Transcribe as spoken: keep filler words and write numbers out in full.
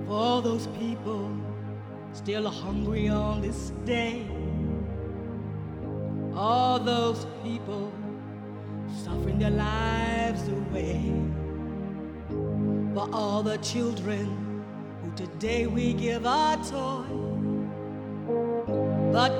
all those people still hungry on this day, all those people suffering their lives away, for all the children who today we give our toy, but